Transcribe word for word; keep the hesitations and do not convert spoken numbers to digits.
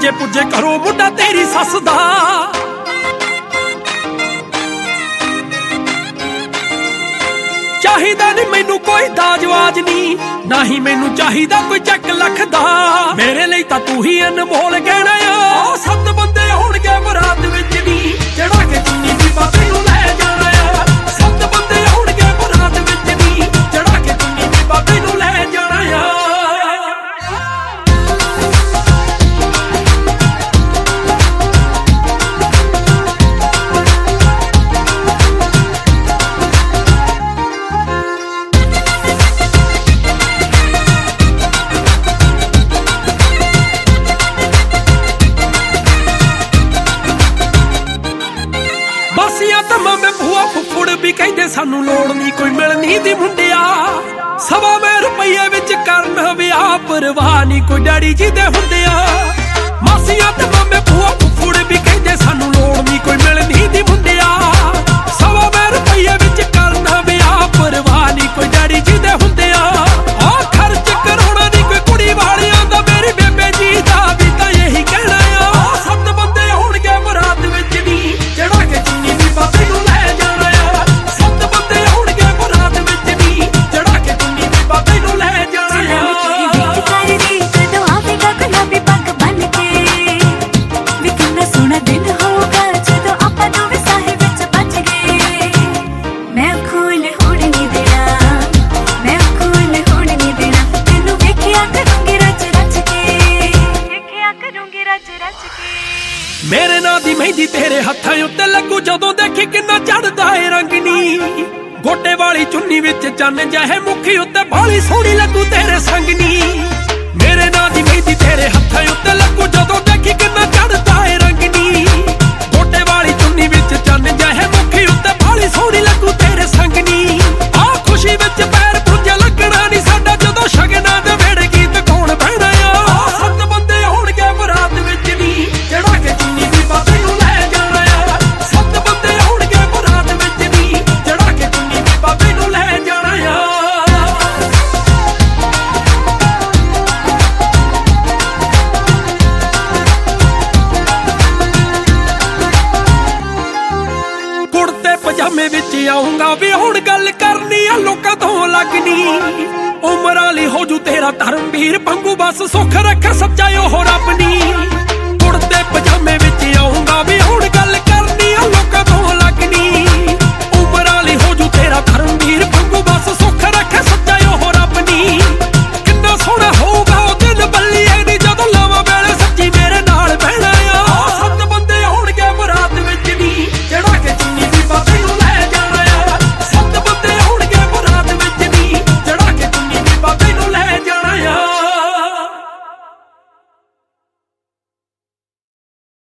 ਪੁੱਜੇ ਪੁੱਜੇ ਕਰੋ ਮੁੰਡਾ ਤੇਰੀ ਸੱਸ ਦਾ। ਚਾਹੀਦਾ ਨੀ ਮੈਨੂੰ ਕੋਈ ਦਾਜਵਾਜ ਨੀ, ਨਾ ਹੀ ਮੈਨੂੰ ਚਾਹੀਦਾ ਕੋਈ ਚੱਕ ਲੱਖ ਦਾ। ਮੇਰੇ ਲਈ ਤਾਂ ਤੂੰ ਹੀ ਅਨਮੋਲ ਗਹਿਣਾ ਆ। ਸੱਤ ਬੰਦੇ ਹੋਣਗੇ ਬਰਾਤ ਵਿੱਚ ਨੀ, ਚੜਾ ਕੇ ਚੁੰਨੀ ਦੀ ਬਾਬੇ ਨੂੰ ਲੈ ਜਾਣਾ ਆ। ਸੱਤ ਬੰਦੇ ਹੋਣਗੇ ਬਰਾਤ ਵਿੱਚ ਨੀ, ਚੜਾ ਕੇ ਚੁੰਨੀ ਦੀ ਬਾਬੇ ਨੂੰ ਲੈ ਜਾਣਾ ਆ। ਮਾਸੀਆਂ ਤੇ ਮਾਮੇ ਭੂਆ ਫੁੱਫੜ ਵੀ ਕਹਿੰਦੇ ਸਾਨੂੰ ਲੋੜ ਨਹੀਂ ਕੋਈ ਮਿਲਣੀ ਦੀ ਮੁੰਡਿਆ। ਸਵਾ ਮੈਂ ਰੁਪਈਏ ਵਿੱਚ ਕਰਨ ਵਿਆਹ, ਪਰਵਾਹ ਨਹੀਂ ਕੋਈ ਡੈਡੀ ਜੀ ਦੇ ਹੁੰਦਿਆ। ਮਾਸੀਆਂ ਤੇ ਮਾਮੇ ਭੂਆ ਫੁੱਫੜ ਵੀ ਕਹਿੰਦੇ ਸਾਨੂੰ ਲੋੜ ਨਹੀਂ ਕੋਈ ਮਿਲਣੀ ਦੀ ਮੁੰਡਿਆ। ਸਵਾ ਮੈਂ ਰੁਪਈਏ ਵਿੱਚ ਕਰਨ ਵਿਆਹ, ਪਰਵਾਹ ਨਹੀਂ ਕੋਈ ਡੈਡੀ ਜੀ ਦੇ ਹੁੰਦਿਆ। ਆਹ ਖਰਚ ਕਰਾਉਣਾ ਨਹੀਂ ਕੋਈ ਕੁੜੀ ਵਾਲਿਆਂ ਦਾ, ਮੇਰੀ ਬੇਬੇ ਜੀ ਦਾ ਵੀ ਤਾਂ ਇਹੀ ਕਹਿਣਾ ਆ। ਸੱਤ ਬੰਦੇ ਹੋਣਗੇ ਬਰਾਤ ਵਿੱਚ ਨੀ, ਚੜਾ ਕੇ ਚੁੰਨੀ ਦੀ ਬਾਬੇ ਨੂੰ ਲੈ ਜਾਣਾ ਆ। ਸੱਤ ਬੰਦੇ ਹੋਣਗੇ ਬਰਾਤ ਵਿੱਚ ਨੀ, ਚੜਾ ਕੇ ਚੁੰਨੀ ਦੀ ਬਾਬੇ ਨੂੰ ਲੈ ਜਾਣਾ ਆ। ਮੇਰੇ ਨਾਂ ਦੀ ਮਹਿੰਦੀ ਤੇਰੇ ਹੱਥਾਂ ਉੱਤੇ ਲੱਗੂ ਜਦੋਂ ਦੇਖੀ ਕਿੰਨਾ ਚੜਦਾ ਏ ਰੰਗ ਨੀ। ਗੋਟੇ ਵਾਲੀ ਚੁੰਨੀ ਵਿੱਚ ਚੰਨ ਜਿਹੇ ਮੁਖੀ ਉੱਤੇ ਬਾਲੀ ਸੋਹਣੀ ਲੱਗੂ ਤੇਰੇ ਸੰਗ ਨੀ। ਮੇਰੇ ਨਾਂ ਦੀ ਮਹਿੰਦੀ ਤੇਰੇ ਹੱਥਾਂ ਉੱਤੇ ਲੱਗੂ ਜਦੋਂ ਦੇਖੀ ਕਿੰਨਾ ਚੜਦਾ ਏ ਰੰਗ ਨੀ। ਗੋਟੇ ਵਾਲੀ ਚੁੰਨੀ ਵਿੱਚ ਚੰਨ ਜਿਹੇ ਮੁਖੀ ਉੱਤੇ ਬਾਲੀ ਸੋਹਣੀ ਲੱਗੂ ਤੇਰੇ ਸੰਗ ਨੀ। ਆਹ ਖੁਸ਼ੀ ਵਿੱਚ ਪੈਰ ਪੁੰਜੇ ਲੱਗਣਾ ਨੀ ਸਾਡਾ, ਜਦੋਂ ਸ਼ਗਨਾਂ ਦੇ ਵੇੜੇ ਗੀਤ ਗਾਉਣ ਬਹਿਣਾ ਆ। ਸੱਤ ਬੰਦੇ ਹੋਣਗੇ ਬਰਾਤ ਵਿੱਚ ਨੀ, ਚੜਾ ਕੇ ਚੁੰਨੀ ਦੀ ਬਾਬੇ ਨੂੰ ਲੈ ਜਾਣਾ ਆ। ਸੱਤ ਬੰਦੇ ਹੋਣਗੇ ਬਰਾਤ ਵਿੱਚ ਨੀ, ਚੜਾ ਕੇ ਚੁੰਨੀ ਦੀ ਬਾਬੇ ਨੂੰ ਲੈ ਜਾਣਾ ਆ। ਕੁੜਤੇ ਪਜਾਮੇ ਵਿੱਚ ਆਉਂਗਾ ਵੀ ਹੁਣ ਗੱਲ ਕਰਨੀ ਆ ਲੋਕਾਂ ਤੋਂ ਲੱਗਣੀ। ਉਮਰ ਵਾਲੀ ਹੋ ਜੂ ਤੇਰਾ ਧਰਮਵੀਰ ਪੰਗੂ, ਬਸ ਸੁੱਖ ਰੱਖੇ ਸੱਚਾ ਉਹ ਰੱਬ ਨੀ। ਕੁੜਤੇ ਪਜਾਮੇ